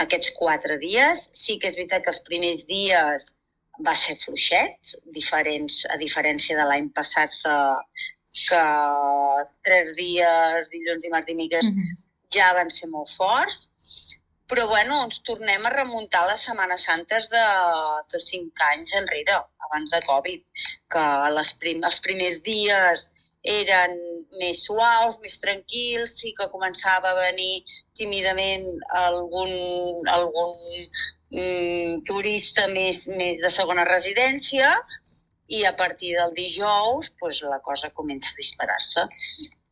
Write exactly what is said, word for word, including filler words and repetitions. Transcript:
aquests quatre dies. Sí que és veritat que els primers dies va ser fluixet, diferents, a diferència de l'any passat que, que els tres dies, dilluns, dimarts, dimecres, uh-huh. ja van ser molt forts. Però, bueno, ens tornem a remuntar les Setmanes Santes de, de cinc anys enrere, abans de Covid, que les prim, els primers dies eren més suaus, més tranquils, sí que començava a venir tímidament algun, algun mm, turista més, més de segona residència i a partir del dijous pues, la cosa comença a disparar-se.